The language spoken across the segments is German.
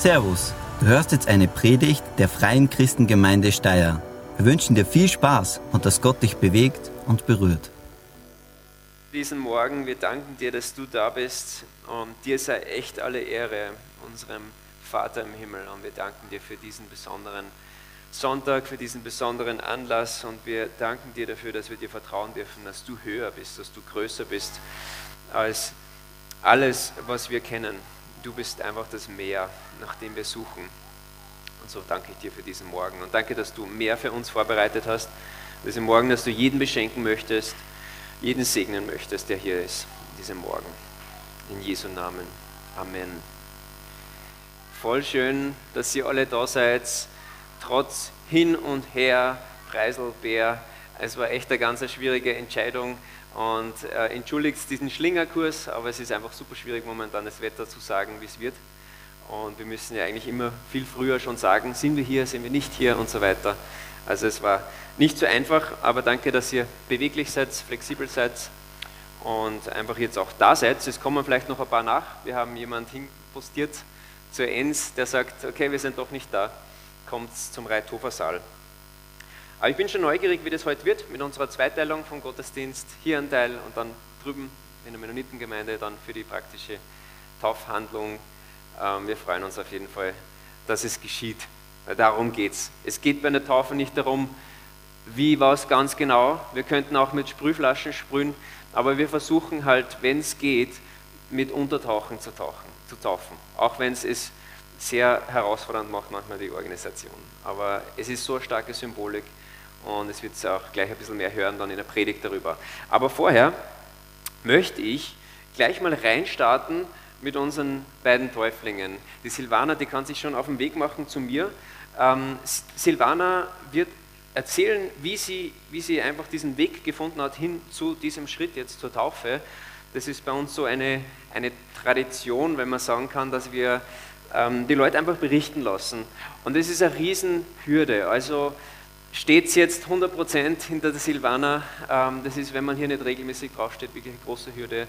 Servus, du hörst jetzt eine Predigt der Freien Christengemeinde Steyr. Wir wünschen dir viel Spaß und dass Gott dich bewegt und berührt. Diesen Morgen, wir danken dir, dass du da bist und dir sei echt alle Ehre, unserem Vater im Himmel. Und wir danken dir für diesen besonderen Sonntag, für diesen besonderen Anlass und wir danken dir dafür, dass wir dir vertrauen dürfen, dass du höher bist, dass du größer bist als alles, was wir kennen. Du bist einfach das Meer, nach dem wir suchen. Und so danke ich dir für diesen Morgen. Und danke, dass du mehr für uns vorbereitet hast. Diesen Morgen, dass du jeden beschenken möchtest, jeden segnen möchtest, der hier ist, diesen Morgen. In Jesu Namen. Amen. Voll schön, dass ihr alle da seid, trotz hin und her, Preiselbeer. Es war echt eine ganz schwierige Entscheidung. Und entschuldigt diesen Schlingerkurs, aber es ist einfach super schwierig momentan das Wetter zu sagen, wie es wird. Und wir müssen ja eigentlich immer viel früher schon sagen, sind wir hier, sind wir nicht hier und so weiter. Also es war nicht so einfach, aber danke, dass ihr beweglich seid, flexibel seid und einfach jetzt auch da seid. Es kommen vielleicht noch ein paar nach. Wir haben jemanden hinpostiert zur Enns, der sagt, okay, wir sind doch nicht da, kommt zum Reithofer-Saal. Aber ich bin schon neugierig, wie das heute wird, mit unserer Zweiteilung vom Gottesdienst. Hier ein Teil und dann drüben in der Mennonitengemeinde dann für die praktische Taufhandlung. Wir freuen uns auf jeden Fall, dass es geschieht. Darum geht's. Es geht bei einer Taufe nicht darum, wie was ganz genau. Wir könnten auch mit Sprühflaschen sprühen, aber wir versuchen halt, wenn es geht, mit Untertauchen zu taufen. Auch wenn es sehr herausfordernd macht manchmal die Organisation. Aber es ist so eine starke Symbolik und es wird auch gleich ein bisschen mehr hören dann in der Predigt darüber. Aber vorher möchte ich gleich mal reinstarten mit unseren beiden Täuflingen. Die Silvana, die kann sich schon auf den Weg machen zu mir. Silvana wird erzählen, wie sie einfach diesen Weg gefunden hat hin zu diesem Schritt jetzt zur Taufe. Das ist bei uns so eine Tradition, wenn man sagen kann, dass wir die Leute einfach berichten lassen. Und das ist eine Riesenhürde. Also steht es jetzt 100% hinter der Silvana. Das ist, wenn man hier nicht regelmäßig draufsteht, wirklich eine große Hürde.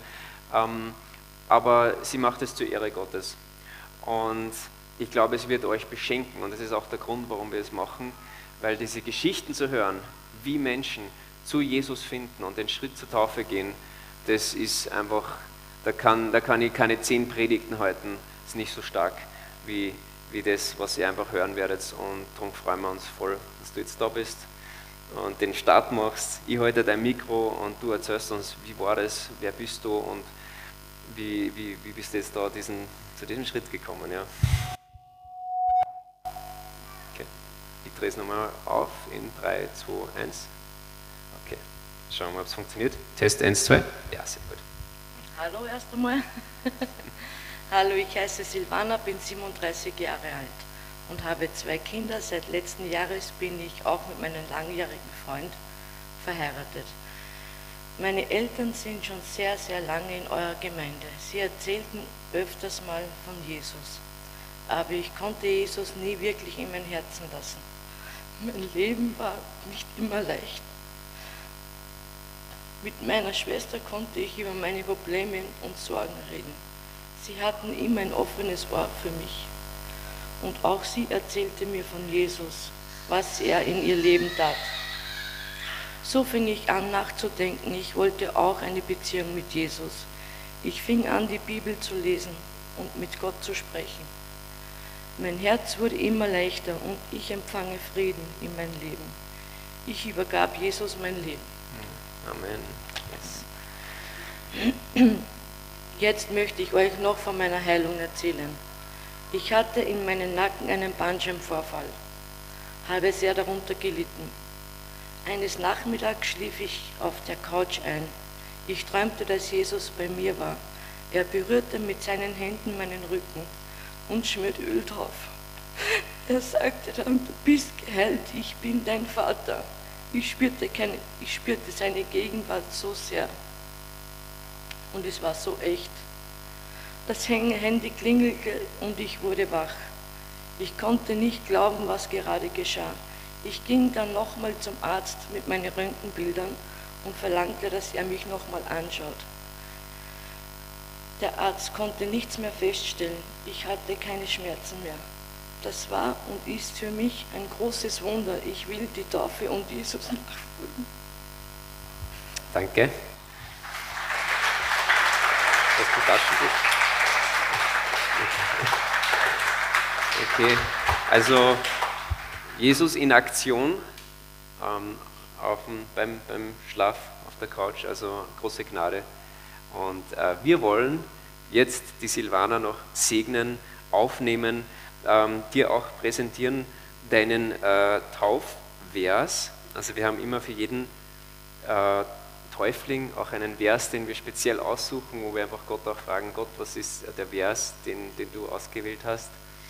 Aber sie macht es zur Ehre Gottes. Und ich glaube, es wird euch beschenken. Und das ist auch der Grund, warum wir es machen. Weil diese Geschichten zu hören, wie Menschen zu Jesus finden und den Schritt zur Taufe gehen, das ist einfach, da kann ich keine 10 Predigten halten. Das ist nicht so stark wie das, was ihr einfach hören werdet. Und darum freuen wir uns voll, dass du jetzt da bist und den Start machst. Ich halte dein Mikro und du erzählst uns, wie war das, wer bist du und wie bist du jetzt da zu diesem Schritt gekommen. Ja. Okay. Ich drehe es nochmal auf in 3, 2, 1. Okay, schauen wir mal, ob es funktioniert. Test 1, 2. Ja, sehr gut. Hallo erst einmal. Hallo, ich heiße Silvana, bin 37 Jahre alt und habe 2 Kinder. Seit letzten Jahres bin ich auch mit meinem langjährigen Freund verheiratet. Meine Eltern sind schon sehr, sehr lange in eurer Gemeinde. Sie erzählten öfters mal von Jesus, aber ich konnte Jesus nie wirklich in mein Herzen lassen. Mein Leben war nicht immer leicht. Mit meiner Schwester konnte ich über meine Probleme und Sorgen reden. Sie hatten immer ein offenes Ohr für mich. Und auch sie erzählte mir von Jesus, was er in ihr Leben tat. So fing ich an nachzudenken, ich wollte auch eine Beziehung mit Jesus. Ich fing an, die Bibel zu lesen und mit Gott zu sprechen. Mein Herz wurde immer leichter und ich empfange Frieden in mein Leben. Ich übergab Jesus mein Leben. Amen. Yes. Jetzt möchte ich euch noch von meiner Heilung erzählen. Ich hatte in meinem Nacken einen Bandscheibenvorfall, habe sehr darunter gelitten. Eines Nachmittags schlief ich auf der Couch ein. Ich träumte, dass Jesus bei mir war. Er berührte mit seinen Händen meinen Rücken und schmierte Öl drauf. Er sagte dann, du bist geheilt, ich bin dein Vater. Ich spürte seine Gegenwart so sehr. Und es war so echt. Das Handy klingelte und ich wurde wach. Ich konnte nicht glauben, was gerade geschah. Ich ging dann nochmal zum Arzt mit meinen Röntgenbildern und verlangte, dass er mich nochmal anschaut. Der Arzt konnte nichts mehr feststellen. Ich hatte keine Schmerzen mehr. Das war und ist für mich ein großes Wunder. Ich will die Taufe und Jesus nachfolgen. Danke. Hast du Taschentuch? Okay, also Jesus in Aktion beim Schlaf auf der Couch, also große Gnade. Und wir wollen jetzt die Silvana noch segnen, aufnehmen, dir auch präsentieren deinen Taufvers. Also wir haben immer für jeden Täufling auch einen Vers, den wir speziell aussuchen, wo wir einfach Gott auch fragen, Gott, was ist der Vers, den du ausgewählt hast?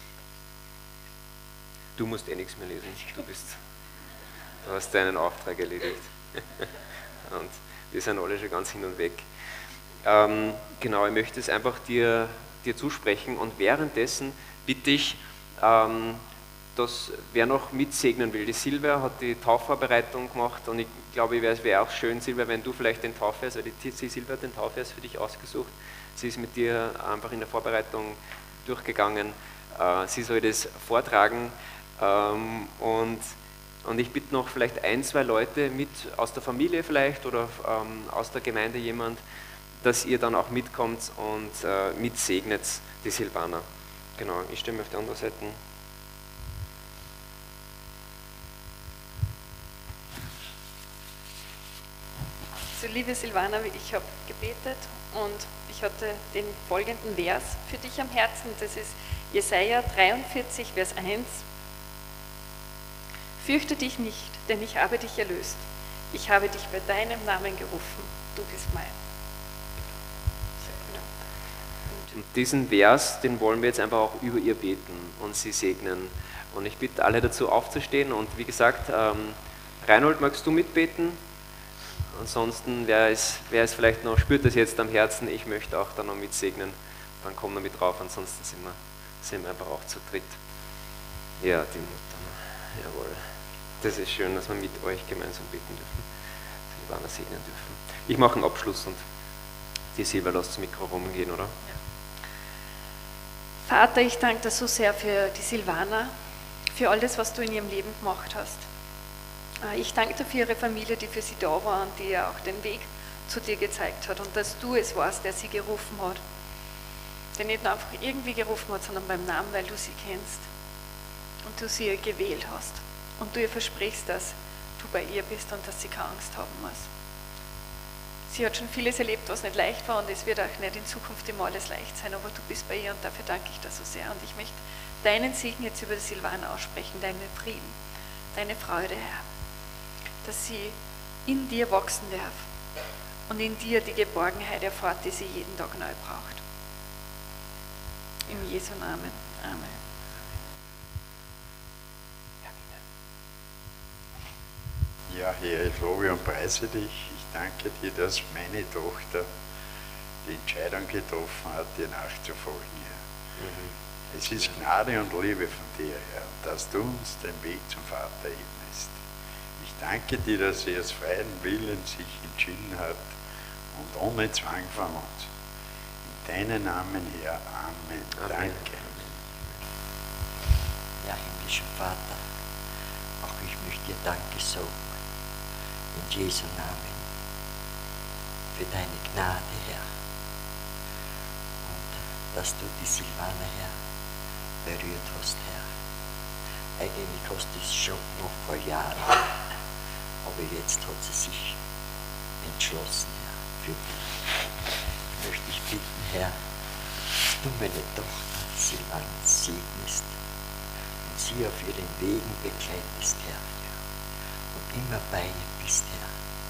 Du musst nichts mehr lesen, du hast deinen Auftrag erledigt. Und wir sind alle schon ganz hin und weg. Genau, ich möchte es einfach dir zusprechen und währenddessen bitte ich, dass wer noch mitsegnen will. Die Silvia hat die Taufvorbereitung gemacht und ich glaube, es wäre auch schön, Silvia, wenn du vielleicht den Taufvers, weil die Silvia hat den Taufvers für dich ausgesucht. Sie ist mit dir einfach in der Vorbereitung durchgegangen. Sie soll das vortragen und ich bitte noch vielleicht 1, 2 Leute mit aus der Familie vielleicht oder aus der Gemeinde jemand, dass ihr dann auch mitkommt und mitsegnet die Silvana. Genau, ich stehe mir auf der anderen Seite. So, liebe Silvana, ich habe gebetet und ich hatte den folgenden Vers für dich am Herzen. Das ist Jesaja 43, Vers 1. Fürchte dich nicht, denn ich habe dich erlöst. Ich habe dich bei deinem Namen gerufen. Du bist mein. Und diesen Vers, den wollen wir jetzt einfach auch über ihr beten und sie segnen. Und ich bitte alle dazu aufzustehen und wie gesagt, Reinhold, magst du mitbeten? Ansonsten, wer es vielleicht noch, spürt das jetzt am Herzen, ich möchte auch dann noch mitsegnen, dann kommen wir mit drauf, ansonsten sind wir einfach auch zu dritt. Ja, die Mutter, jawohl. Das ist schön, dass wir mit euch gemeinsam beten dürfen, Silvana segnen dürfen. Ich mache einen Abschluss und die Silvia lässt das Mikro rumgehen, oder? Ja. Vater, ich danke dir so sehr für die Silvana, für alles, was du in ihrem Leben gemacht hast. Ich danke dir für ihre Familie, die für sie da war und die ihr auch den Weg zu dir gezeigt hat und dass du es warst, der sie gerufen hat. Der nicht nur einfach irgendwie gerufen hat, sondern beim Namen, weil du sie kennst und du sie gewählt hast und du ihr versprichst, dass du bei ihr bist und dass sie keine Angst haben muss. Sie hat schon vieles erlebt, was nicht leicht war und es wird auch nicht in Zukunft immer alles leicht sein, aber du bist bei ihr und dafür danke ich dir so sehr und ich möchte deinen Segen jetzt über die Silvana aussprechen, deinen Frieden, deine Freude, Herr, dass sie in dir wachsen darf und in dir die Geborgenheit erfährt, die sie jeden Tag neu braucht. Im Jesu Namen. Amen. Ja, Herr, ich lobe und preise dich. Ich danke dir, dass meine Tochter die Entscheidung getroffen hat, dir nachzufolgen, Herr. Es ist Gnade und Liebe von dir, Herr, dass du uns den Weg zum Vater ebnest. Ich danke dir, dass sie aus freien Willen sich entschieden hat und ohne Zwang von uns. In deinem Namen, Herr. Amen. Amen. Danke. Ja, himmlischer Vater, auch ich möchte dir Danke sagen, in Jesu Namen, für deine Gnade, Herr. Und dass du die Silvana, Herr, berührt hast, Herr. Eigentlich hast du es schon noch vor Jahren, aber jetzt hat sie sich entschlossen, Herr, für dich. Ich möchte dich bitten, Herr, dass du meine Tochter Silvana segnest und sie auf ihren Wegen begleitest, Herr, und immer bei ihr bist, Herr.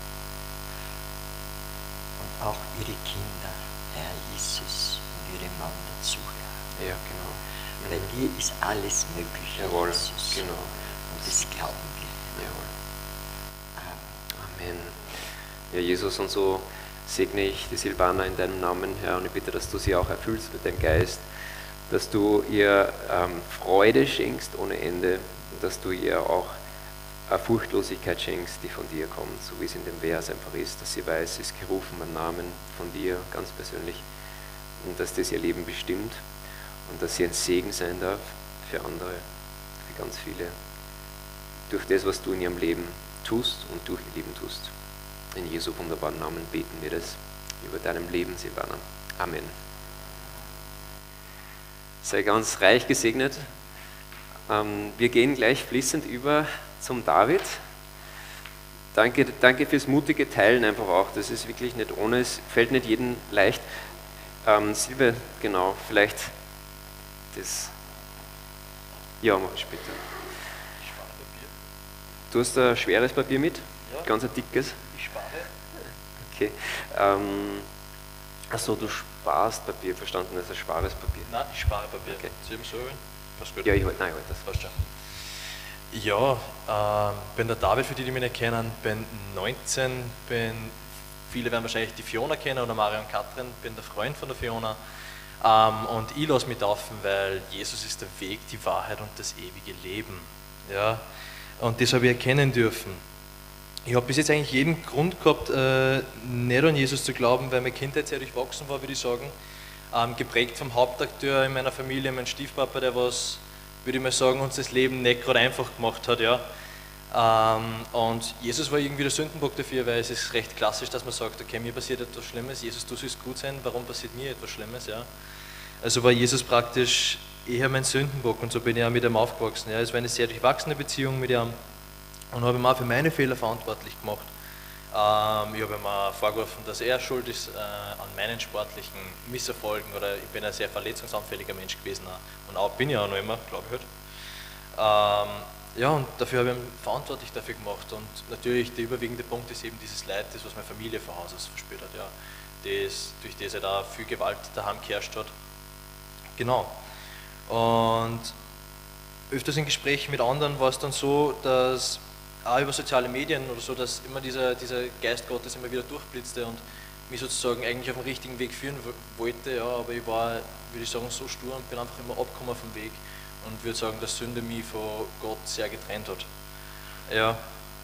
Und auch ihre Kinder, Herr Jesus, und ihre Mann dazu, Herr. Ja, genau. Bei dir ist alles möglich, Jawohl, Jesus. genau. Und das glauben wir. Jawohl. Amen. Amen. Ja, Jesus, und so segne ich die Silvana in deinem Namen, Herr, und ich bitte, dass du sie auch erfüllst mit deinem Geist, dass du ihr Freude schenkst ohne Ende, und dass du ihr auch eine Furchtlosigkeit schenkst, die von dir kommt, so wie es in dem Vers einfach ist, dass sie weiß, sie ist gerufen beim Namen von dir, ganz persönlich, und dass das ihr Leben bestimmt und dass sie ein Segen sein darf für andere, für ganz viele, durch das, was du in ihrem Leben tust und durch ihr Leben tust. In Jesu wunderbaren Namen beten wir das über deinem Leben, Silvana. Amen. Sei ganz reich gesegnet. Wir gehen gleich fließend über zum David. Danke fürs mutige Teilen einfach auch. Das ist wirklich nicht ohne, es fällt nicht jedem leicht. Silve, genau, vielleicht das. Ja, mach ich später. Du hast ein schweres Papier mit? Ja. Ganz ein dickes? Ich spare. Okay. Achso, du sparst Papier, verstanden, das ist ein schwaches Papier. Nein, ich spare Papier. Okay. Sie so, passt gut. Ja, ich halte das. Passt schon. Ja, bin der David, für die mich nicht kennen, bin 19, viele werden wahrscheinlich die Fiona kennen oder Mario und Katrin, bin der Freund von der Fiona. Und ich lasse mich taufen, weil Jesus ist der Weg, die Wahrheit und das ewige Leben. Ja? Und das habe ich erkennen dürfen. Ich habe bis jetzt eigentlich jeden Grund gehabt, nicht an Jesus zu glauben, weil meine Kindheit sehr durchwachsen war, würde ich sagen. Geprägt vom Hauptakteur in meiner Familie, mein Stiefpapa, der was, würde ich mal sagen, uns das Leben nicht gerade einfach gemacht hat. Ja. Und Jesus war irgendwie der Sündenbock dafür, weil es ist recht klassisch, dass man sagt, okay, mir passiert etwas Schlimmes, Jesus, du sollst gut sein, warum passiert mir etwas Schlimmes? Ja. Also war Jesus praktisch eher mein Sündenbock und so bin ich auch mit ihm aufgewachsen. Ja. Es war eine sehr durchwachsene Beziehung mit ihm. Und habe ihn auch für meine Fehler verantwortlich gemacht. Ich habe ihm auch vorgeworfen, dass er schuld ist an meinen sportlichen Misserfolgen, oder ich bin ein sehr verletzungsanfälliger Mensch gewesen und auch bin ich auch noch immer, glaube ich halt. Ja, und dafür habe ich ihn verantwortlich dafür gemacht. Und natürlich der überwiegende Punkt ist eben dieses Leid, das was meine Familie von Haus aus verspürt hat, ja, durch das da viel Gewalt daheim geherrscht hat. Genau. Und öfters in Gesprächen mit anderen war es dann so, dass auch über soziale Medien oder so, dass immer dieser Geist Gottes immer wieder durchblitzte und mich sozusagen eigentlich auf den richtigen Weg führen wollte, ja, aber ich war, würde ich sagen, so stur und bin einfach immer abgekommen vom Weg und würde sagen, dass Sünde mich von Gott sehr getrennt hat. Ja,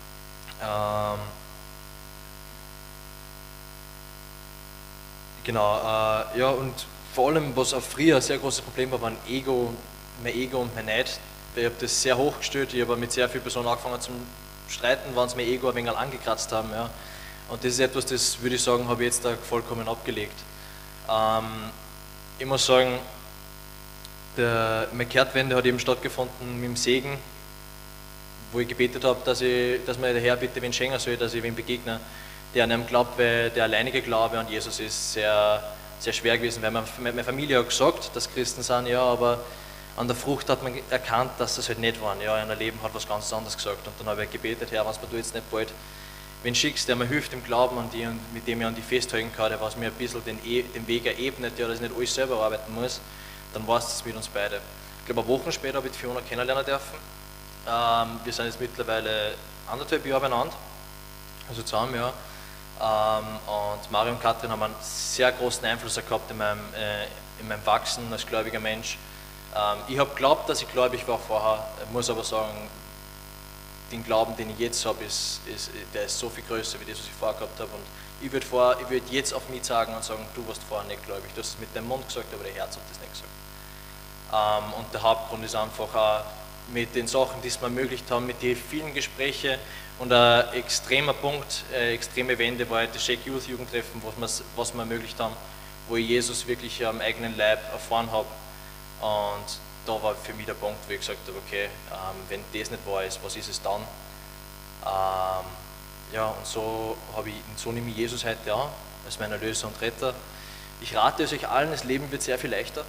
genau, ja, und vor allem, was auch früher ein sehr großes Problem war, mein Ego und mein Neid. Ich habe das sehr hochgestellt, ich habe mit sehr vielen Personen angefangen zu streiten, wenn sie mein Ego ein wenig angekratzt haben. Ja. Und das ist etwas, das würde ich sagen, habe ich jetzt da vollkommen abgelegt. Ich muss sagen, meine Kehrtwende hat eben stattgefunden mit dem Segen, wo ich gebetet habe, dass mir der Herr bitte wen schenken soll, dass ich wen begegne, der an einem glaubt, weil der alleinige Glaube an Jesus ist sehr, sehr schwer gewesen, weil meine Familie hat gesagt, dass Christen sind, ja, aber an der Frucht hat man erkannt, dass das halt nicht waren. Ja, in der Leben hat was ganz anderes gesagt. Und dann habe ich gebetet, Herr, was du jetzt nicht bald wen schickst, der mir hilft im Glauben an die und mit dem ich an die festhalten kann, der was mir ein bisschen den Weg erebnet, ja, dass ich nicht alles selber arbeiten muss, dann war es mit uns beide. Ich glaube, eine Woche später habe ich die Fiona kennenlernen dürfen. Wir sind jetzt mittlerweile 1,5 Jahre beieinander, also zusammen, ja. Und Mario und Katrin haben einen sehr großen Einfluss gehabt in meinem Wachsen als gläubiger Mensch. Ich habe geglaubt, dass ich gläubig war vorher, muss aber sagen, den Glauben, den ich jetzt habe, der ist so viel größer, wie das, was ich vorher gehabt habe. Und ich würde jetzt auf mich sagen und sagen, du warst vorher nicht gläubig. Du hast es mit deinem Mund gesagt, aber dein Herz hat das nicht gesagt. Und der Hauptgrund ist einfach auch mit den Sachen, die es mir ermöglicht haben, mit den vielen Gesprächen. Und ein extremer Punkt, extreme Wende war das Shake Youth Jugendtreffen, was wir ermöglicht haben, wo ich Jesus wirklich am eigenen Leib erfahren habe. Und da war für mich der Punkt, wo ich gesagt habe, okay, wenn das nicht wahr ist, was ist es dann? Ja, und so nehme ich Jesus heute an, als meinen Erlöser und Retter. Ich rate es euch allen, das Leben wird sehr viel leichter.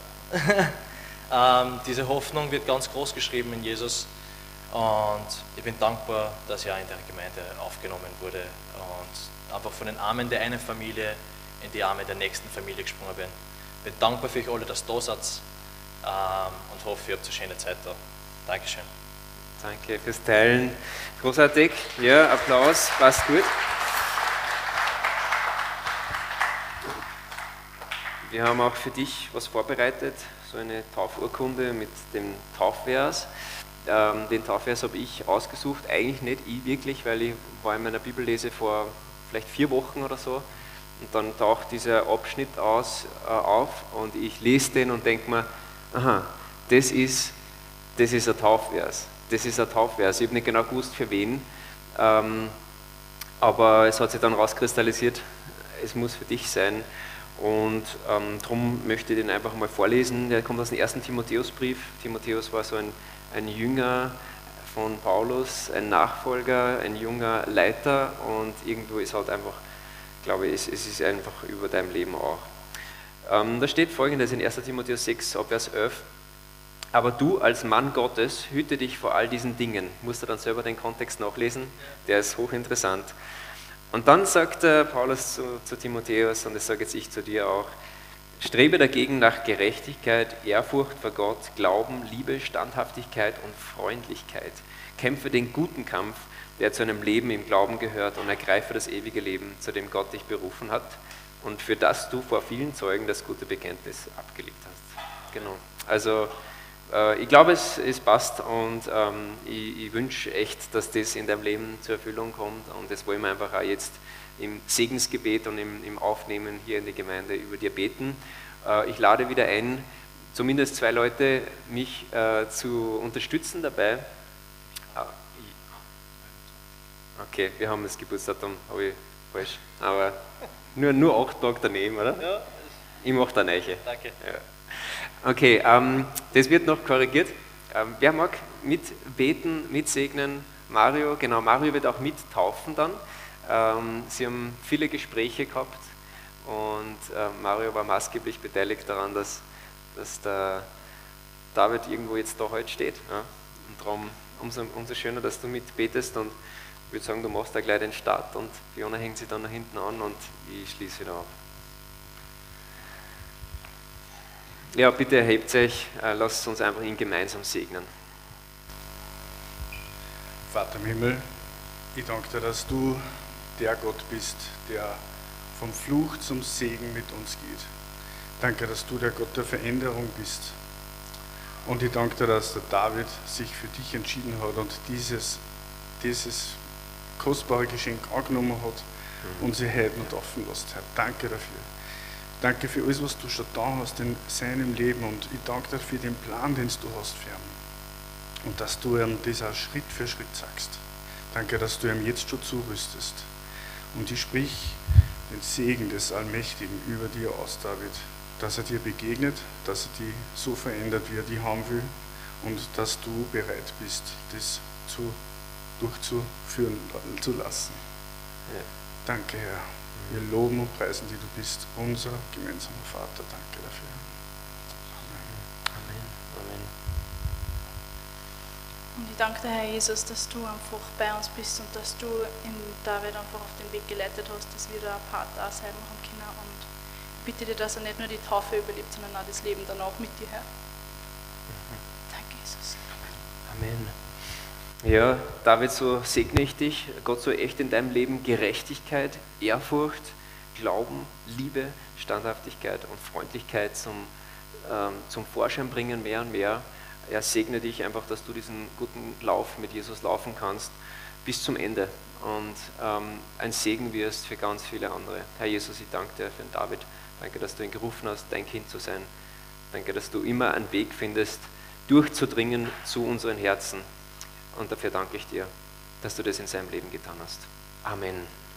Diese Hoffnung wird ganz groß geschrieben in Jesus. Und ich bin dankbar, dass ich auch in der Gemeinde aufgenommen wurde und einfach von den Armen der einen Familie in die Arme der nächsten Familie gesprungen bin. Ich bin dankbar für euch alle, dass ihr da seid. Und hoffe, ihr habt eine schöne Zeit da. Dankeschön. Danke fürs Teilen. Großartig. Ja, Applaus. Passt gut. Wir haben auch für dich was vorbereitet, so eine Taufurkunde mit dem Taufvers. Den Taufvers habe ich ausgesucht, eigentlich nicht ich wirklich, weil ich war in meiner Bibellese vor vielleicht 4 Wochen oder so und dann taucht dieser Abschnitt auf und ich lese den und denke mir, aha, das ist ein Taufvers. Das ist ein Taufvers. Ich habe nicht genau gewusst, für wen, aber es hat sich dann rauskristallisiert, es muss für dich sein. Und darum möchte ich den einfach mal vorlesen. Der kommt aus dem 1. Timotheusbrief. Timotheus war so ein Jünger von Paulus, ein Nachfolger, ein junger Leiter, und irgendwo ist halt einfach, glaube ich, es ist einfach über deinem Leben auch. Da steht Folgendes in 1. Timotheus 6, ab Vers 11. Aber du als Mann Gottes hüte dich vor all diesen Dingen. Musst du dann selber den Kontext nachlesen, der ist hochinteressant. Und dann sagt Paulus zu Timotheus, und das sage jetzt ich zu dir auch, strebe dagegen nach Gerechtigkeit, Ehrfurcht vor Gott, Glauben, Liebe, Standhaftigkeit und Freundlichkeit. Kämpfe den guten Kampf, der zu einem Leben im Glauben gehört, und ergreife das ewige Leben, zu dem Gott dich berufen hat und für das du vor vielen Zeugen das gute Bekenntnis abgelegt hast. Genau. Also ich glaube, es passt, und ich wünsche echt, dass das in deinem Leben zur Erfüllung kommt, und das wollen wir einfach auch jetzt im Segensgebet und im Aufnehmen hier in die Gemeinde über dir beten. Ich lade wieder ein, zumindest 2 Leute, mich zu unterstützen dabei. Okay, wir haben das Geburtsdatum, habe ich falsch, aber nur 8 Tage daneben, oder? Ja. Ich mache da Neiche. Danke. Ja. Okay, das wird noch korrigiert. Wer mag mitbeten, mitsegnen? Mario, genau, Mario wird auch mittaufen dann. Sie haben viele Gespräche gehabt, und Mario war maßgeblich beteiligt daran, dass der David irgendwo jetzt da heute steht. Ja? Und darum umso schöner, dass du mitbetest, und ich würde sagen, du machst da gleich den Start, und Fiona hängt sie dann nach hinten an und ich schließe wieder auf. Ja, bitte erhebt euch, lasst uns einfach ihn gemeinsam segnen. Vater im Himmel, ich danke dir, dass du der Gott bist, der vom Fluch zum Segen mit uns geht. Danke, dass du der Gott der Veränderung bist. Und ich danke dir, dass der David sich für dich entschieden hat und dieses kostbare Geschenk angenommen hat und sich heute noch taufen lässt. Herr, danke dafür. Danke für alles, was du schon da hast in seinem Leben, und ich danke dir für den Plan, den du hast für ihn. Und dass du ihm das auch Schritt für Schritt sagst. Danke, dass du ihm jetzt schon zurüstest. Und ich sprich den Segen des Allmächtigen über dir aus, David, dass er dir begegnet, dass er dich so verändert, wie er dich haben will, und dass du bereit bist, das durchzuführen zu lassen. Ja. Danke, Herr. Wir loben und preisen dich, du bist unser gemeinsamer Vater. Danke dafür. Amen. Amen. Und ich danke dir, Herr Jesus, dass du einfach bei uns bist und dass du in David einfach auf den Weg geleitet hast, dass wir da ein Part da sein machen können. Und ich bitte dir, dass er nicht nur die Taufe überlebt, sondern auch das Leben danach mit dir, Herr. Danke, Jesus. Amen. Ja, David, so segne ich dich, Gott, so echt in deinem Leben Gerechtigkeit, Ehrfurcht, Glauben, Liebe, Standhaftigkeit und Freundlichkeit zum Vorschein bringen, mehr und mehr. Er segne dich einfach, dass du diesen guten Lauf mit Jesus laufen kannst bis zum Ende und ein Segen wirst für ganz viele andere. Herr Jesus, ich danke dir für den David. Danke, dass du ihn gerufen hast, dein Kind zu sein. Danke, dass du immer einen Weg findest, durchzudringen zu unseren Herzen. Und dafür danke ich dir, dass du das in seinem Leben getan hast. Amen.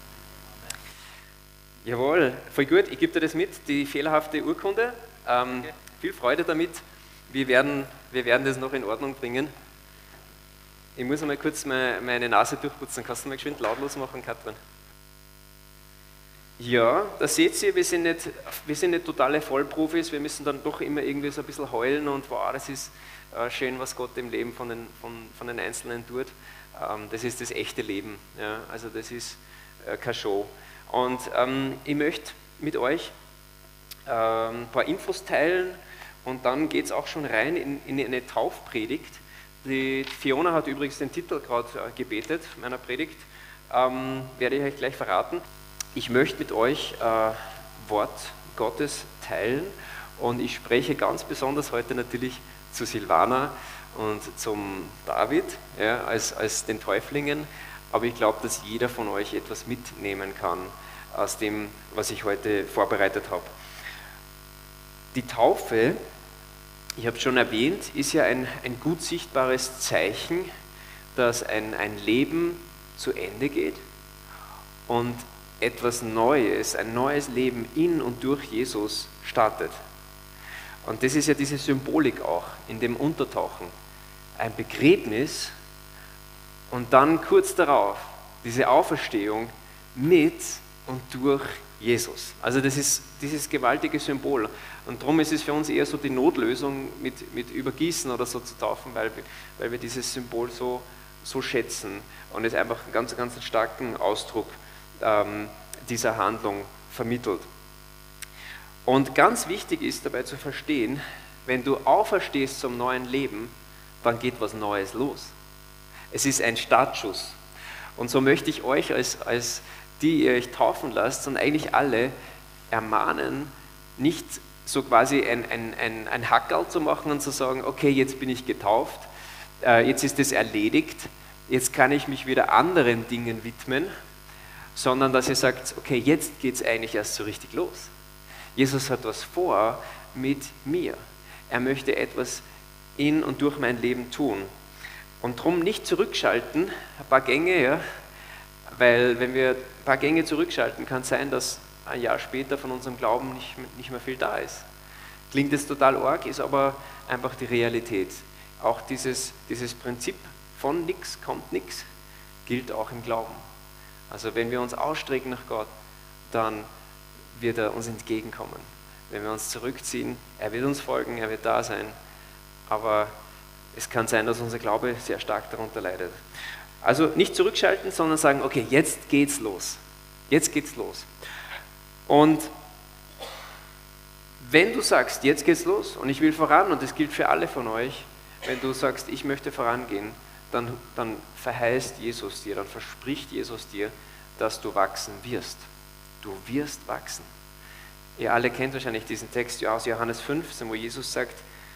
Jawohl, voll gut. Ich gebe dir das mit, die fehlerhafte Urkunde. Okay. Viel Freude damit. Wir werden das noch in Ordnung bringen. Ich muss einmal kurz meine Nase durchputzen. Kannst du mal geschwind lautlos machen, Katrin? Ja, da seht ihr, wir sind nicht totale Vollprofis. Wir müssen dann doch immer irgendwie so ein bisschen heulen und wow, das ist schön, was Gott im Leben von den Einzelnen tut. Das ist das echte Leben. Ja? Also das ist keine Show. Und ich möchte mit euch ein paar Infos teilen, und dann geht es auch schon rein in eine Taufpredigt. Die Fiona hat übrigens den Titel gerade gebetet meiner Predigt. Werde ich euch gleich verraten. Ich möchte mit euch Wort Gottes teilen, und ich spreche ganz besonders heute natürlich zu Silvana und zum David, ja, als den Täuflingen, aber ich glaube, dass jeder von euch etwas mitnehmen kann aus dem, was ich heute vorbereitet habe. Die Taufe, ich habe es schon erwähnt, ist ja ein gut sichtbares Zeichen, dass ein Leben zu Ende geht und etwas Neues, ein neues Leben in und durch Jesus startet. Und das ist ja diese Symbolik auch in dem Untertauchen. Ein Begräbnis und dann kurz darauf diese Auferstehung mit und durch Jesus. Also das ist dieses gewaltige Symbol. Und darum ist es für uns eher so die Notlösung mit Übergießen oder so zu taufen, weil wir dieses Symbol so schätzen und es einfach einen ganz, ganz starken Ausdruck dieser Handlung vermittelt. Und ganz wichtig ist dabei zu verstehen, wenn du auferstehst zum neuen Leben, dann geht was Neues los. Es ist ein Startschuss. Und so möchte ich euch, als die ihr euch taufen lasst, und eigentlich alle ermahnen, nicht so quasi ein Hackerl zu machen und zu sagen, okay, jetzt bin ich getauft, jetzt ist es erledigt, jetzt kann ich mich wieder anderen Dingen widmen, sondern dass ihr sagt, okay, jetzt geht es eigentlich erst so richtig los. Jesus hat was vor mit mir. Er möchte etwas in und durch mein Leben tun. Und darum nicht zurückschalten, ein paar Gänge, ja, weil wenn wir ein paar Gänge zurückschalten, kann es sein, dass ein Jahr später von unserem Glauben nicht mehr viel da ist. Klingt jetzt total arg, ist aber einfach die Realität. Auch dieses Prinzip von nichts kommt nichts, gilt auch im Glauben. Also wenn wir uns ausstrecken nach Gott, dann wird er uns entgegenkommen. Wenn wir uns zurückziehen, er wird uns folgen, er wird da sein, aber es kann sein, dass unser Glaube sehr stark darunter leidet. Also nicht zurückschalten, sondern sagen, okay, jetzt geht's los. Jetzt geht's los. Und wenn du sagst, jetzt geht's los und ich will voran, und das gilt für alle von euch, wenn du sagst, ich möchte vorangehen, dann verheißt Jesus dir, dann verspricht Jesus dir, dass du wachsen wirst. Du wirst wachsen. Ihr alle kennt wahrscheinlich diesen Text aus Johannes 15, wo Jesus sagt,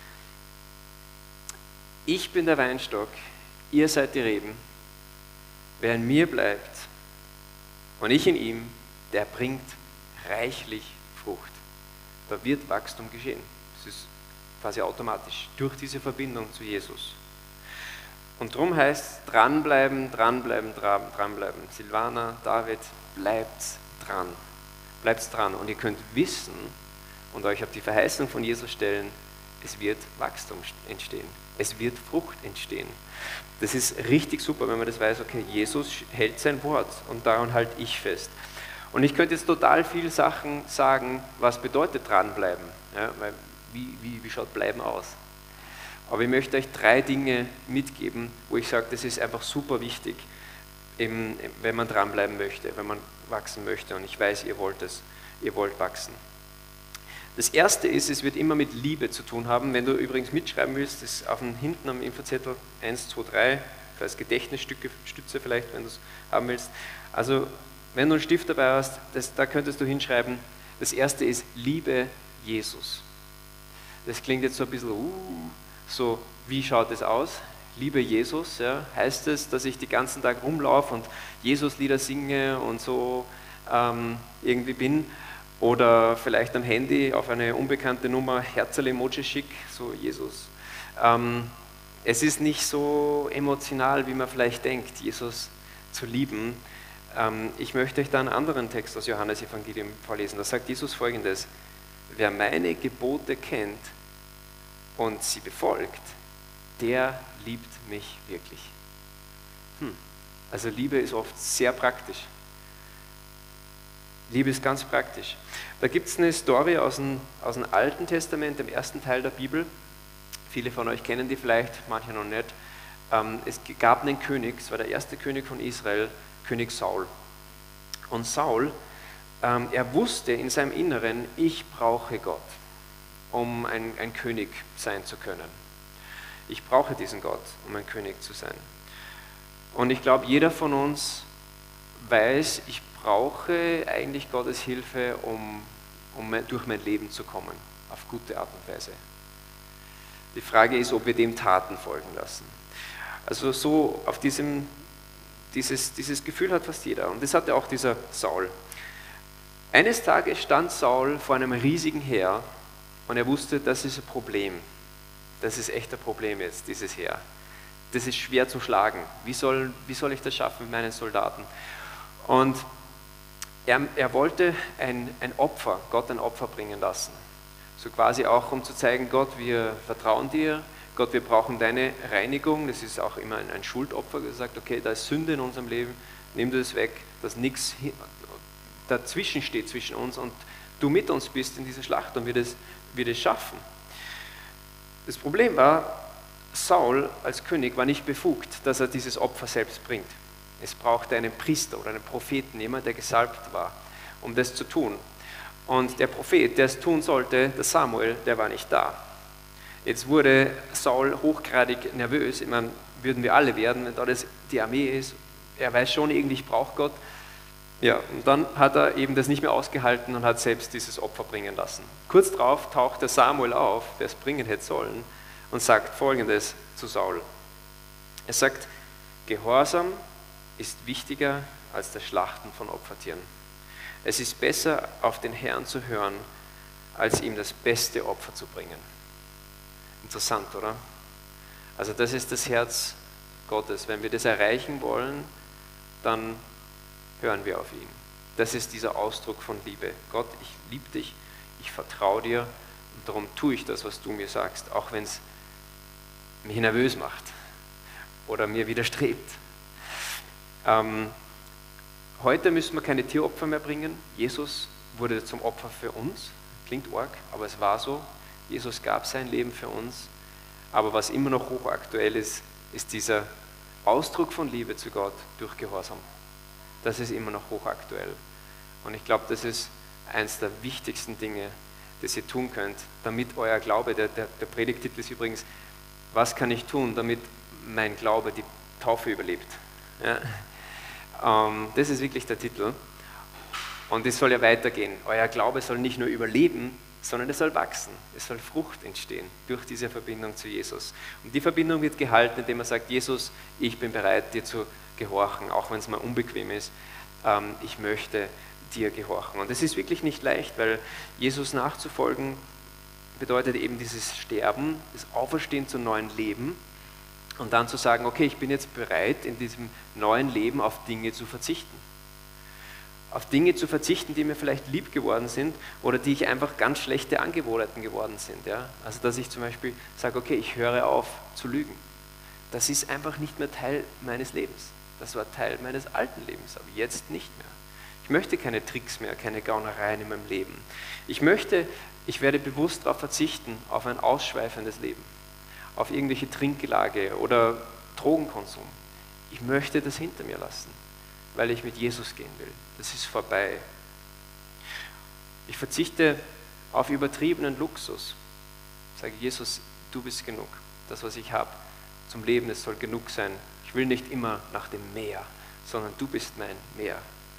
ich bin der Weinstock, ihr seid die Reben. Wer in mir bleibt und ich in ihm, der bringt reichlich Frucht. Da wird Wachstum geschehen. Das ist quasi automatisch durch diese Verbindung zu Jesus. Und darum heißt es dranbleiben, dranbleiben, dranbleiben. Silvana, David, bleibt dran. Bleibt dran. Und ihr könnt wissen und euch auf die Verheißung von Jesus stellen, es wird Wachstum entstehen. Es wird Frucht entstehen. Das ist richtig super, wenn man das weiß, okay, Jesus hält sein Wort und daran halte ich fest. Und ich könnte jetzt total viele Sachen sagen, was bedeutet dranbleiben. Ja, weil wie schaut Bleiben aus? Aber ich möchte euch 3 Dinge mitgeben, wo ich sage, das ist einfach super wichtig, wenn man dranbleiben möchte, wenn man wachsen möchte. Und ich weiß, ihr wollt es, ihr wollt wachsen. Das erste ist, es wird immer mit Liebe zu tun haben. Wenn du übrigens mitschreiben willst, das ist hinten am Infozettel 1, 2, 3, als Gedächtnisstütze vielleicht, wenn du es haben willst. Also, wenn du einen Stift dabei hast, da könntest du hinschreiben, das erste ist, liebe Jesus. Das klingt jetzt so ein bisschen, so, wie schaut es aus? Liebe Jesus, ja, heißt es, dass ich den ganzen Tag rumlaufe und Jesus-Lieder singe und so irgendwie bin? Oder vielleicht am Handy auf eine unbekannte Nummer Herzl-Emoji schick, so Jesus. Es ist nicht so emotional, wie man vielleicht denkt, Jesus zu lieben. Ich möchte euch da einen anderen Text aus Johannes Evangelium vorlesen. Da sagt Jesus Folgendes: Wer meine Gebote kennt und sie befolgt, der liebt mich wirklich. Also Liebe ist oft sehr praktisch. Liebe ist ganz praktisch. Da gibt es eine Story aus dem Alten Testament, dem ersten Teil der Bibel. Viele von euch kennen die vielleicht, manche noch nicht. Es gab einen König, es war der erste König von Israel, König Saul. Und Saul, er wusste in seinem Inneren, ich brauche Gott, um ein König sein zu können. Ich brauche diesen Gott, um ein König zu sein. Und ich glaube, jeder von uns weiß, ich brauche eigentlich Gottes Hilfe, um durch mein Leben zu kommen, auf gute Art und Weise. Die Frage ist, ob wir dem Taten folgen lassen. Also so auf dieses Gefühl hat fast jeder. Und das hatte auch dieser Saul. Eines Tages stand Saul vor einem riesigen Heer und er wusste, das ist ein Problem. Das ist echt ein Problem jetzt, dieses Heer. Das ist schwer zu schlagen. Wie soll ich das schaffen mit meinen Soldaten? Und er wollte ein Opfer, Gott ein Opfer bringen lassen. So quasi auch, um zu zeigen, Gott, wir vertrauen dir, Gott, wir brauchen deine Reinigung. Das ist auch immer ein Schuldopfer, gesagt, okay, da ist Sünde in unserem Leben, nimm du das weg, dass nichts dazwischen steht zwischen uns und du mit uns bist in dieser Schlacht und wir das schaffen. Das Problem war, Saul als König war nicht befugt, dass er dieses Opfer selbst bringt. Es brauchte einen Priester oder einen Propheten, jemand, der gesalbt war, um das zu tun. Und der Prophet, der es tun sollte, der Samuel, der war nicht da. Jetzt wurde Saul hochgradig nervös. Ich meine, würden wir alle werden, wenn da das die Armee ist. Er weiß schon, irgendwie, ich brauche Gott. Ja, und dann hat er eben das nicht mehr ausgehalten und hat selbst dieses Opfer bringen lassen. Kurz darauf taucht der Samuel auf, der es bringen hätte sollen, und sagt Folgendes zu Saul. Er sagt, Gehorsam ist wichtiger als das Schlachten von Opfertieren. Es ist besser, auf den Herrn zu hören, als ihm das beste Opfer zu bringen. Interessant, oder? Also das ist das Herz Gottes. Wenn wir das erreichen wollen, dann hören wir auf ihn. Das ist dieser Ausdruck von Liebe. Gott, ich liebe dich, ich vertraue dir und darum tue ich das, was du mir sagst, auch wenn es mich nervös macht oder mir widerstrebt. Heute müssen wir keine Tieropfer mehr bringen. Jesus wurde zum Opfer für uns. Klingt arg, aber es war so. Jesus gab sein Leben für uns. Aber was immer noch hochaktuell ist, ist dieser Ausdruck von Liebe zu Gott durch Gehorsam. Das ist immer noch hochaktuell. Und ich glaube, das ist eines der wichtigsten Dinge, das ihr tun könnt, damit euer Glaube, der Predigtitel ist übrigens, was kann ich tun, damit mein Glaube die Taufe überlebt? Ja. Das ist wirklich der Titel. Und es soll ja weitergehen. Euer Glaube soll nicht nur überleben, sondern es soll wachsen. Es soll Frucht entstehen durch diese Verbindung zu Jesus. Und die Verbindung wird gehalten, indem man sagt, Jesus, ich bin bereit, dir zu gehorchen, auch wenn es mal unbequem ist. Ich möchte dir gehorchen. Und es ist wirklich nicht leicht, weil Jesus nachzufolgen bedeutet eben dieses Sterben, das Auferstehen zu neuen Leben und dann zu sagen, okay, ich bin jetzt bereit, in diesem neuen Leben auf Dinge zu verzichten. Auf Dinge zu verzichten, die mir vielleicht lieb geworden sind oder die ich einfach ganz schlechte Angewohnheiten geworden sind. Ja? Also dass ich zum Beispiel sage, okay, ich höre auf zu lügen. Das ist einfach nicht mehr Teil meines Lebens. Das war Teil meines alten Lebens, aber jetzt nicht mehr. Ich möchte keine Tricks mehr, keine Gaunereien in meinem Leben. Ich werde bewusst darauf verzichten, auf ein ausschweifendes Leben, auf irgendwelche Trinkgelage oder Drogenkonsum. Ich möchte das hinter mir lassen, weil ich mit Jesus gehen will. Das ist vorbei. Ich verzichte auf übertriebenen Luxus. Ich sage, Jesus, du bist genug. Das, was ich habe zum Leben, es soll genug sein. Ich will nicht immer nach dem Meer, sondern du bist mein Meer.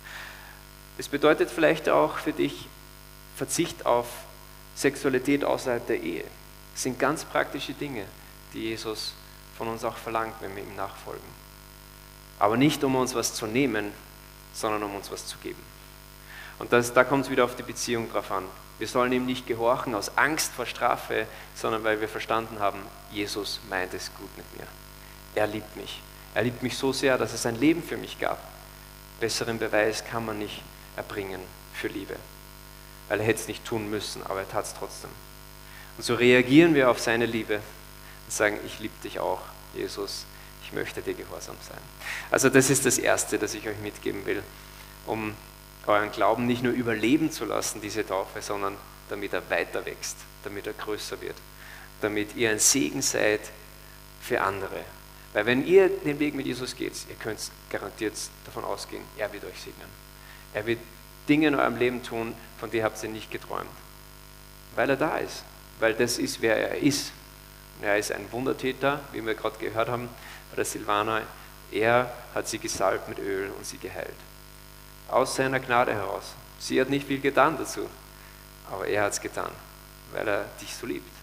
Es bedeutet vielleicht auch für dich Verzicht auf Sexualität außerhalb der Ehe. Das sind ganz praktische Dinge, die Jesus von uns auch verlangt, wenn wir ihm nachfolgen. Aber nicht, um uns was zu nehmen, sondern um uns was zu geben. Und da kommt es wieder auf die Beziehung drauf an. Wir sollen ihm nicht gehorchen aus Angst vor Strafe, sondern weil wir verstanden haben, Jesus meint es gut mit mir. Er liebt mich. Er liebt mich so sehr, dass es ein Leben für mich gab. Besseren Beweis kann man nicht erbringen für Liebe. Weil er hätte es nicht tun müssen, aber er tat es trotzdem. Und so reagieren wir auf seine Liebe und sagen, ich liebe dich auch, Jesus, ich möchte dir gehorsam sein. Also das ist das Erste, das ich euch mitgeben will, um euren Glauben nicht nur überleben zu lassen, diese Taufe, sondern damit er weiter wächst, damit er größer wird, damit ihr ein Segen seid für andere. Weil wenn ihr den Weg mit Jesus geht, ihr könnt garantiert davon ausgehen, er wird euch segnen. Er wird Dinge in eurem Leben tun, von denen habt ihr nicht geträumt. Weil er da ist. Weil das ist, wer er ist. Er ist ein Wundertäter, wie wir gerade gehört haben bei der Silvana. Er hat sie gesalbt mit Öl und sie geheilt. Aus seiner Gnade heraus. Sie hat nicht viel getan dazu, aber er hat es getan, weil er dich so liebt.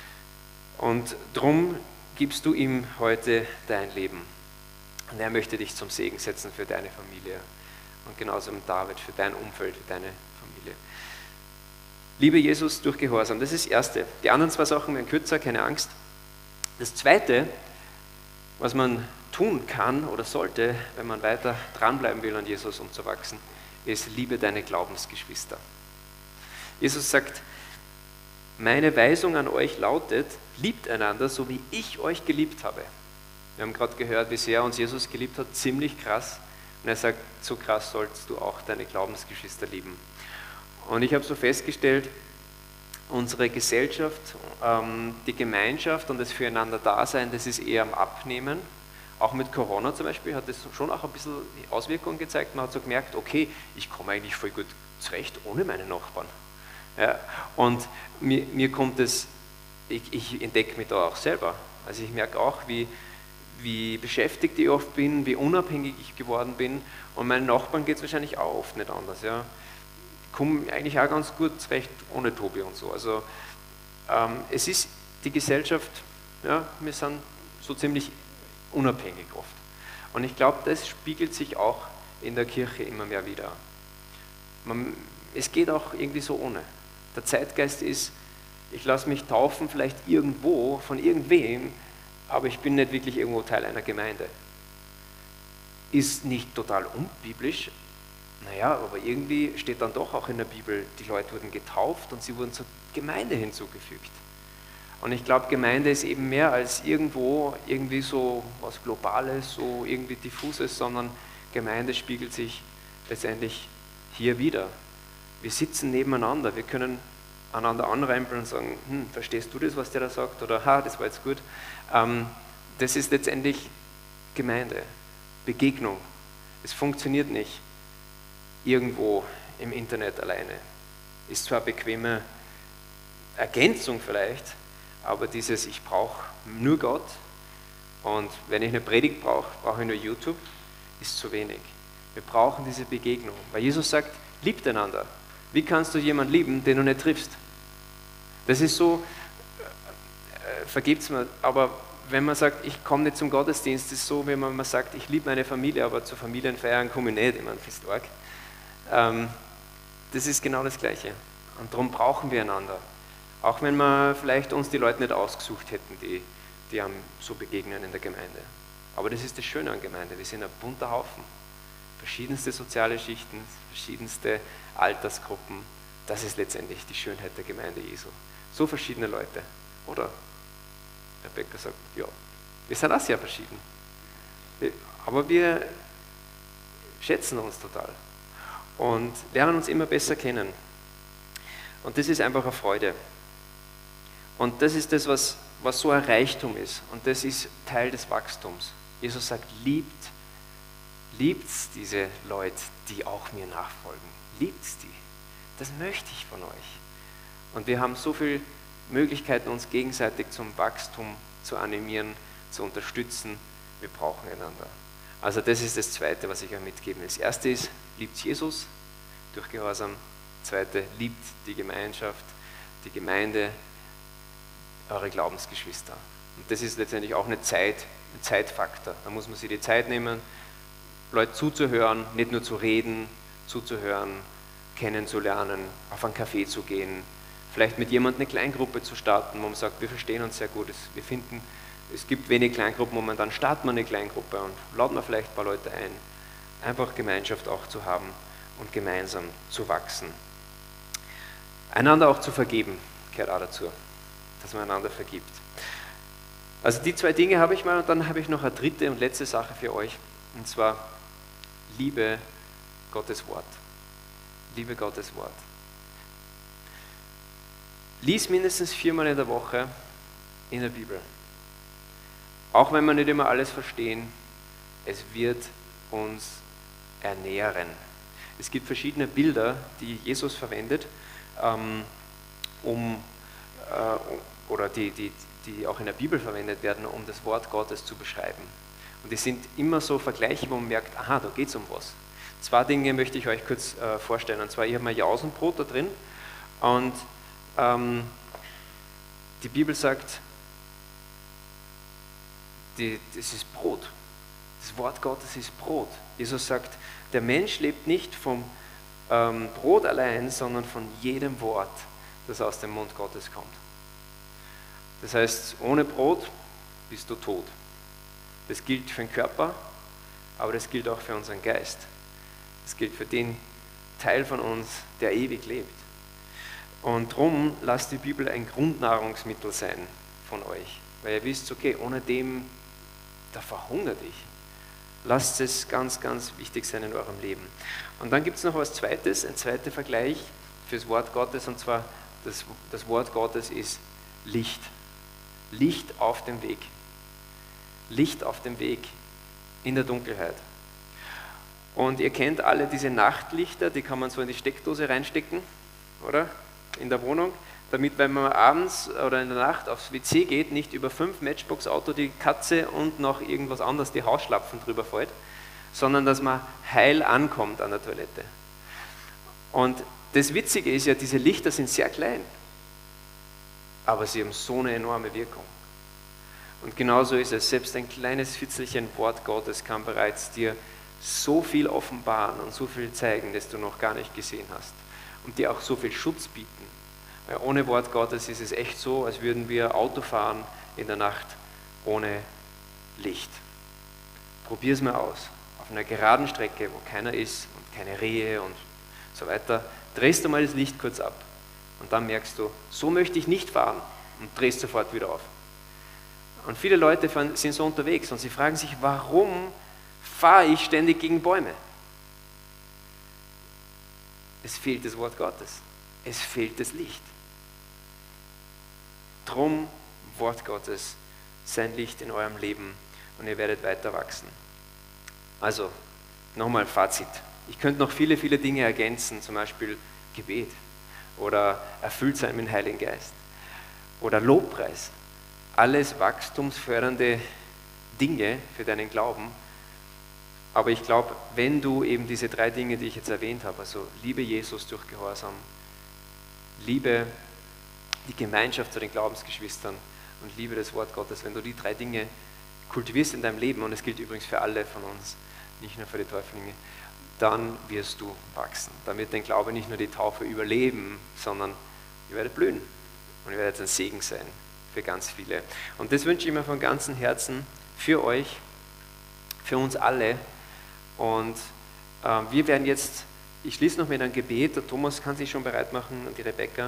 Und drum gibst du ihm heute dein Leben. Und er möchte dich zum Segen setzen für deine Familie. Und genauso mit David für dein Umfeld, für deine Familie. Familie. Liebe Jesus durch Gehorsam, das ist das Erste. Die anderen 2 Sachen werden kürzer, keine Angst. Das Zweite, was man tun kann oder sollte, wenn man weiter dranbleiben will an Jesus, um zu wachsen, ist, liebe deine Glaubensgeschwister. Jesus sagt, meine Weisung an euch lautet, liebt einander, so wie ich euch geliebt habe. Wir haben gerade gehört, wie sehr uns Jesus geliebt hat, ziemlich krass. Und er sagt, so krass sollst du auch deine Glaubensgeschwister lieben. Und ich habe so festgestellt, unsere Gesellschaft, die Gemeinschaft und das Füreinander-Dasein, das ist eher am Abnehmen. Auch mit Corona zum Beispiel hat das schon auch ein bisschen Auswirkungen gezeigt. Man hat so gemerkt, okay, ich komme eigentlich voll gut zurecht ohne meine Nachbarn. Ja, und mir kommt es, ich entdecke mich da auch selber. Also ich merke auch, wie beschäftigt ich oft bin, wie unabhängig ich geworden bin. Und meinen Nachbarn geht es wahrscheinlich auch oft nicht anders. Ja. Ich komme eigentlich auch ganz gut zurecht ohne Tobi und so. Also es ist die Gesellschaft, ja, wir sind so ziemlich unabhängig oft. Und ich glaube, das spiegelt sich auch in der Kirche immer mehr wieder. Es geht auch irgendwie so ohne. Der Zeitgeist ist, ich lasse mich taufen vielleicht irgendwo von irgendwem, aber ich bin nicht wirklich irgendwo Teil einer Gemeinde. Ist nicht total unbiblisch, naja, aber irgendwie steht dann doch auch in der Bibel, die Leute wurden getauft und sie wurden zur Gemeinde hinzugefügt. Und ich glaube, Gemeinde ist eben mehr als irgendwo irgendwie so was Globales, so irgendwie Diffuses, sondern Gemeinde spiegelt sich letztendlich hier wieder. Wir sitzen nebeneinander, wir können einander anrempeln und sagen, verstehst du das, was der da sagt? Oder, das war jetzt gut. Das ist letztendlich Gemeinde, Begegnung. Es funktioniert nicht irgendwo im Internet alleine. Ist zwar eine bequeme Ergänzung vielleicht, aber dieses, ich brauche nur Gott und wenn ich eine Predigt brauche, brauche ich nur YouTube, ist zu wenig. Wir brauchen diese Begegnung, weil Jesus sagt, liebt einander. Wie kannst du jemanden lieben, den du nicht triffst? Das ist so, vergebt's mir, aber wenn man sagt, ich komme nicht zum Gottesdienst, ist so, wenn man sagt, ich liebe meine Familie, aber zu Familienfeiern komme ich nicht, ich meine, fast arg. Das ist genau das Gleiche. Und darum brauchen wir einander. Auch wenn wir vielleicht uns die Leute nicht ausgesucht hätten, die einem so begegnen in der Gemeinde. Aber das ist das Schöne an Gemeinde. Wir sind ein bunter Haufen. Verschiedenste soziale Schichten, verschiedenste Altersgruppen. Das ist letztendlich die Schönheit der Gemeinde Jesu. So verschiedene Leute. Oder? Rebecca sagt, ja, wir sind auch sehr verschieden. Aber wir schätzen uns total. Und lernen uns immer besser kennen. Und das ist einfach eine Freude. Und das ist das, was so ein Reichtum ist. Und das ist Teil des Wachstums. Jesus sagt, liebt diese Leute, die auch mir nachfolgen. Liebt die. Das möchte ich von euch. Und wir haben so viele Möglichkeiten, uns gegenseitig zum Wachstum zu animieren, zu unterstützen. Wir brauchen einander. Also das ist das Zweite, was ich euch mitgeben will. Das Erste ist, liebt Jesus durch Gehorsam. Das Zweite, liebt die Gemeinschaft, die Gemeinde, eure Glaubensgeschwister. Und das ist letztendlich auch ein Zeitfaktor. Da muss man sich die Zeit nehmen, Leute zuzuhören, nicht nur zu reden, zuzuhören, kennenzulernen, auf einen Café zu gehen, vielleicht mit jemandem eine Kleingruppe zu starten, wo man sagt, wir verstehen uns sehr gut, wir finden, es gibt wenig Kleingruppen, momentan starten wir eine Kleingruppe und laden wir vielleicht ein paar Leute ein. Einfach Gemeinschaft auch zu haben und gemeinsam zu wachsen. Einander auch zu vergeben, gehört auch dazu, dass man einander vergibt. Also die 2 Dinge habe ich mal und dann habe ich noch eine dritte und letzte Sache für euch, und zwar liebe Gottes Wort. Liebe Gottes Wort. Lies mindestens 4-mal in der Woche in der Bibel. Auch wenn wir nicht immer alles verstehen, es wird uns ernähren. Es gibt verschiedene Bilder, die Jesus verwendet, oder die auch in der Bibel verwendet werden, um das Wort Gottes zu beschreiben. Und die sind immer so Vergleiche, wo man merkt, aha, da geht es um was. 2 Dinge möchte ich euch kurz vorstellen. Und zwar, ich habe mal Jausenbrot da drin und die Bibel sagt, das ist Brot. Das Wort Gottes ist Brot. Jesus sagt, der Mensch lebt nicht vom Brot allein, sondern von jedem Wort, das aus dem Mund Gottes kommt. Das heißt, ohne Brot bist du tot. Das gilt für den Körper, aber das gilt auch für unseren Geist. Das gilt für den Teil von uns, der ewig lebt. Und darum lasst die Bibel ein Grundnahrungsmittel sein von euch. Weil ihr wisst, okay, ohne dem, da verhungert ich. Lasst es ganz, ganz wichtig sein in eurem Leben. Und dann gibt es noch was Zweites, ein zweiter Vergleich fürs Wort Gottes, und zwar das Wort Gottes ist Licht. Licht auf dem Weg. Licht auf dem Weg in der Dunkelheit. Und ihr kennt alle diese Nachtlichter, die kann man so in die Steckdose reinstecken, oder? In der Wohnung, damit, wenn man abends oder in der Nacht aufs WC geht, nicht über 5 Matchbox-Auto die Katze und noch irgendwas anderes, die Hausschlapfen drüber fällt, sondern dass man heil ankommt an der Toilette. Und das Witzige ist ja, diese Lichter sind sehr klein, aber sie haben so eine enorme Wirkung. Und genauso ist es, selbst ein kleines Fitzelchen Wort Gottes kann bereits dir so viel offenbaren und so viel zeigen, das du noch gar nicht gesehen hast. Und dir auch so viel Schutz bieten. Weil ohne Wort Gottes ist es echt so, als würden wir Auto fahren in der Nacht ohne Licht. Probier es mal aus. Auf einer geraden Strecke, wo keiner ist und keine Rehe und so weiter, drehst du mal das Licht kurz ab. Und dann merkst du, so möchte ich nicht fahren, und drehst sofort wieder auf. Und viele Leute sind so unterwegs und sie fragen sich, warum fahre ich ständig gegen Bäume? Es fehlt das Wort Gottes. Es fehlt das Licht. Drum Wort Gottes, sein Licht in eurem Leben, und ihr werdet weiter wachsen. Also, nochmal Fazit. Ich könnte noch viele, viele Dinge ergänzen, zum Beispiel Gebet oder Erfülltsein mit dem Heiligen Geist oder Lobpreis. Alles wachstumsfördernde Dinge für deinen Glauben. Aber ich glaube, wenn du eben diese 3 Dinge, die ich jetzt erwähnt habe, also liebe Jesus durch Gehorsam, liebe die Gemeinschaft zu den Glaubensgeschwistern und liebe das Wort Gottes, wenn du die 3 Dinge kultivierst in deinem Leben, und es gilt übrigens für alle von uns, nicht nur für die Täuflinge, dann wirst du wachsen. Dann wird dein Glaube nicht nur die Taufe überleben, sondern ihr werdet blühen und ihr werdet ein Segen sein für ganz viele. Und das wünsche ich mir von ganzem Herzen für euch, für uns alle. Und wir werden jetzt, ich schließe noch mit einem Gebet, der Thomas kann sich schon bereit machen und die Rebecca.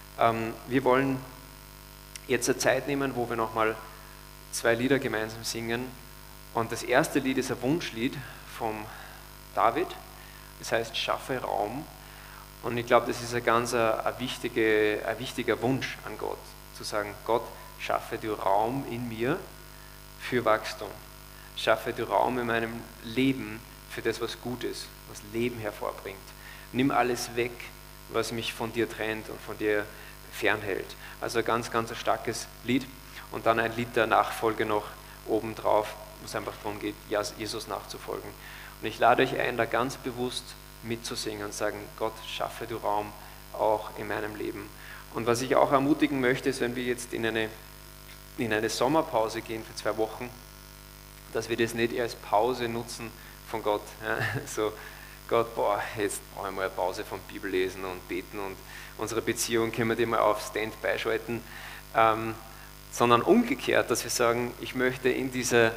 Wir wollen jetzt eine Zeit nehmen, wo wir nochmal 2 Lieder gemeinsam singen. Und das erste Lied ist ein Wunschlied vom David, das heißt Schaffe Raum. Und ich glaube, das ist ein wichtiger Wunsch an Gott, zu sagen, Gott, schaffe du Raum in mir für Wachstum. Schaffe du Raum in meinem Leben für das, was gut ist, was Leben hervorbringt. Nimm alles weg, was mich von dir trennt und von dir fernhält. Also ein ganz, ganz starkes Lied. Und dann ein Lied der Nachfolge noch obendrauf, wo es einfach darum geht, Jesus nachzufolgen. Und ich lade euch ein, da ganz bewusst mitzusingen und sagen, Gott, schaffe du Raum auch in meinem Leben. Und was ich auch ermutigen möchte, ist, wenn wir jetzt in eine Sommerpause gehen für 2 Wochen, dass wir das nicht als Pause nutzen von Gott. Ja? So, Gott, jetzt brauche ich mal eine Pause vom Bibellesen und Beten und unsere Beziehung können wir die mal auf Standby schalten, sondern umgekehrt, dass wir sagen, ich möchte in dieser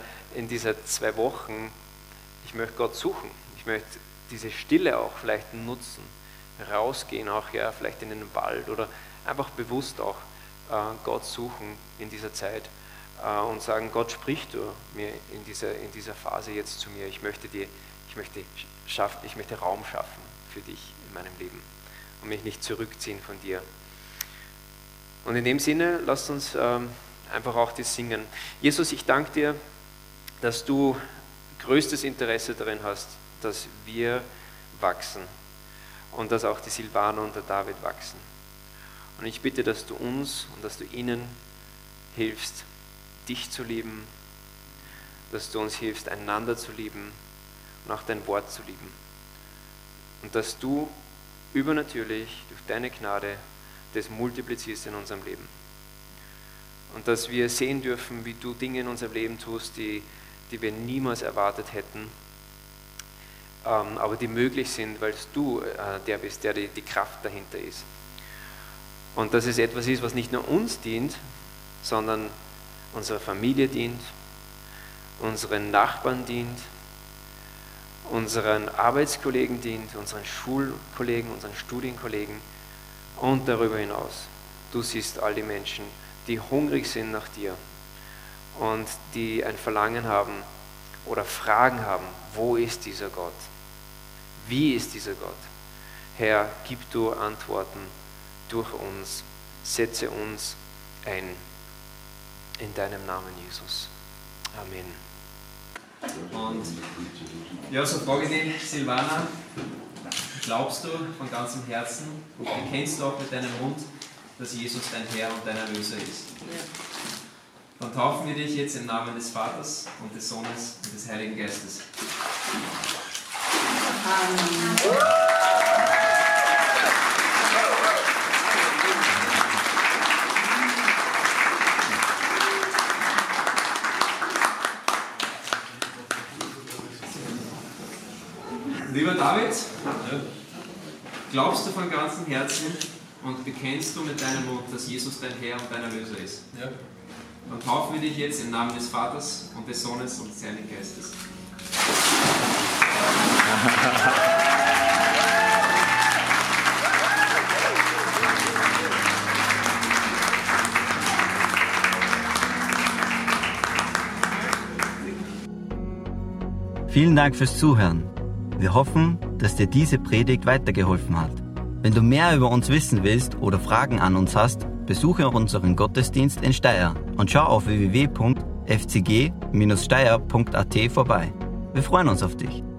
2 Wochen, ich möchte Gott suchen, ich möchte diese Stille auch vielleicht nutzen, rausgehen auch, ja, vielleicht in den Wald oder einfach bewusst auch Gott suchen in dieser Zeit und sagen, Gott, sprich du mir in dieser Phase jetzt zu mir, ich möchte Raum schaffen für dich in meinem Leben und mich nicht zurückziehen von dir. Und in dem Sinne, lasst uns einfach auch das singen. Jesus, ich danke dir, dass du größtes Interesse darin hast, dass wir wachsen und dass auch die Silvana und der David wachsen. Und ich bitte, dass du uns und dass du ihnen hilfst, dich zu lieben, dass du uns hilfst, einander zu lieben und auch dein Wort zu lieben. Und dass du übernatürlich durch deine Gnade das multiplizierst in unserem Leben. Und dass wir sehen dürfen, wie du Dinge in unserem Leben tust, die wir niemals erwartet hätten. aber die möglich sind, weil du der bist, der die Kraft dahinter ist. Und dass es etwas ist, was nicht nur uns dient, sondern unserer Familie dient, unseren Nachbarn dient, unseren Arbeitskollegen dient, unseren Schulkollegen, unseren Studienkollegen und darüber hinaus. Du siehst all die Menschen, die hungrig sind nach dir und die ein Verlangen haben oder Fragen haben, wo ist dieser Gott? Wie ist dieser Gott? Herr, gib du Antworten durch uns, setze uns ein. In deinem Namen, Jesus. Amen. Und ja, so frage ich dich, Silvana, glaubst du von ganzem Herzen und bekennst du auch mit deinem Mund, dass Jesus dein Herr und dein Erlöser ist? Ja. Dann taufen wir dich jetzt im Namen des Vaters und des Sohnes und des Heiligen Geistes. Amen. Lieber David, glaubst du von ganzem Herzen und bekennst du mit deinem Mund, dass Jesus dein Herr und dein Erlöser ist? Ja. Dann taufen wir dich jetzt im Namen des Vaters und des Sohnes und des Heiligen Geistes. Vielen Dank fürs Zuhören. Wir hoffen, dass dir diese Predigt weitergeholfen hat. Wenn du mehr über uns wissen willst oder Fragen an uns hast, besuche unseren Gottesdienst in Steyr und schau auf www.fcg-steyr.at vorbei. Wir freuen uns auf dich.